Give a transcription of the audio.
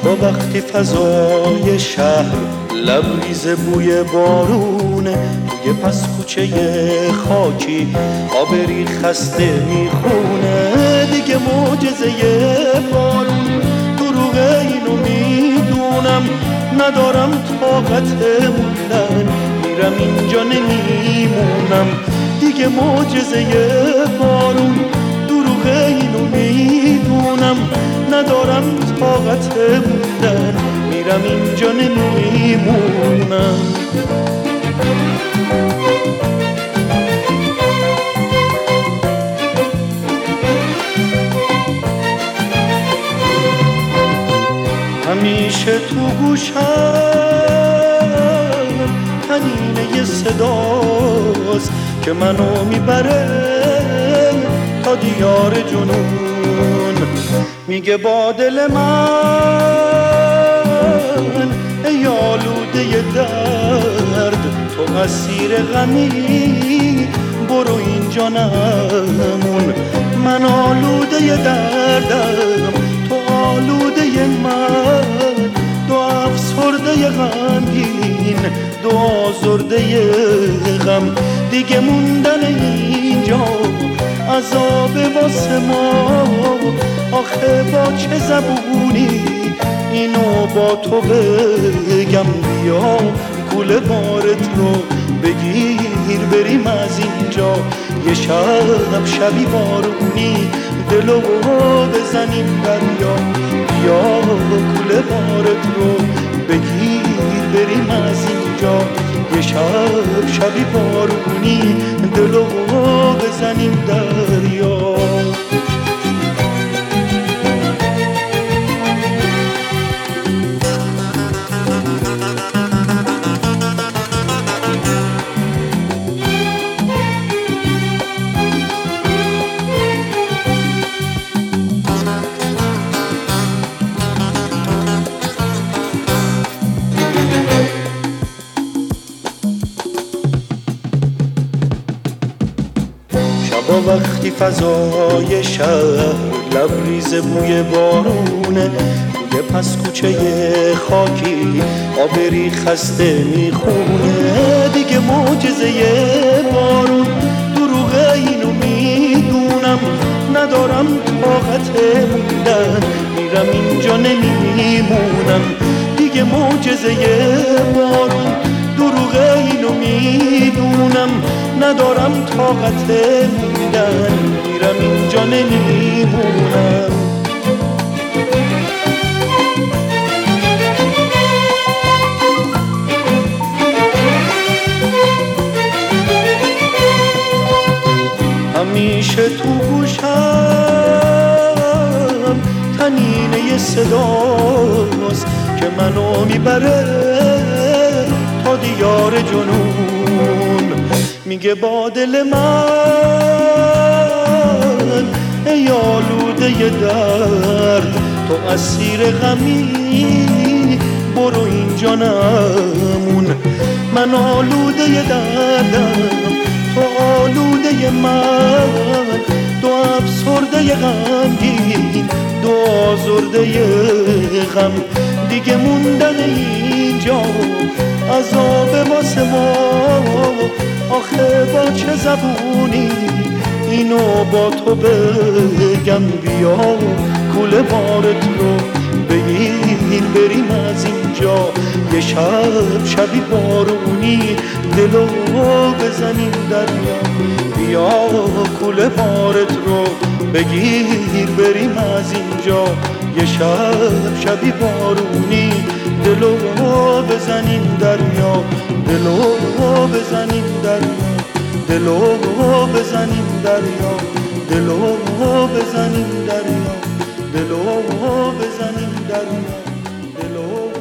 وقتی فضای شهر لبریز بوی بارونه، توی پس کوچه خاکی آبری خسته میخونه. دیگه معجزه بارون دروغه، اینو میدونم، ندارم طاقت موندن، میرم اینجا نمیمونم. دیگه معجزه بارون دروغه، اینو میدونم، ندارم طاقت موندن، میرم اینجا نمیمونم. همیشه تو گوشم طنینه صداست که منو میبره تا دیار جنون. میگه با دل من ای آلوده درد، تو اسیر غمی، برو اینجا نمون. من آلوده دردم، تو آلوده من، دو افسرده غمگین، دو آزرده غم. دیگه موندن اینجا عذاب واسه ما، آخه با چه زبونی اینو با تو بگم؟ بیا کوله بارت رو بگیر بریم از اینجا، یه شب شبی بارونی دلو بزنیم دریا. بیا کوله بارت رو بگیر بریم از اینجا، یه شب شبی بارونی دلو بزنیم دریا. با وقتی فضای شهر لبریز بوی بارونه، توی پس کوچه خاکی آبری خسته میخونه. دیگه معجزه بارون دروغه، اینو میدونم، ندارم طاقت موندن، میرم اینجا نمیمونم. دیگه معجزه بارون دروغه، اینو میدونم، ندارم طاقت موندن، میرم اینجا نمیمونم. همیشه تو گوشم طنینه صداست که منو میبره تا دیار جنون. میگه با دل من ای آلوده درد، تو اسیر غمی، برو اینجا نمون. من آلوده دردم، تو آلوده من، دو افسرده غمگین، دو آزرده غم. دیگه موندن اینجا عذاب واسه ما، آخه با چه زبونی اینو با تو بگم؟ بیا کوله بارت رو بگیر بریم از اینجا، یه شب شبی بارونی دلو بزنیم دریا. بیا کوله بارت رو بگیر بریم از اینجا، یه شب شبی بارونی دلو بزنیم دریا. دلو بزنیم دریا، دلو بزنیم دریا، دلو بزنیم دریا، دلو بزنیم دریا، دلو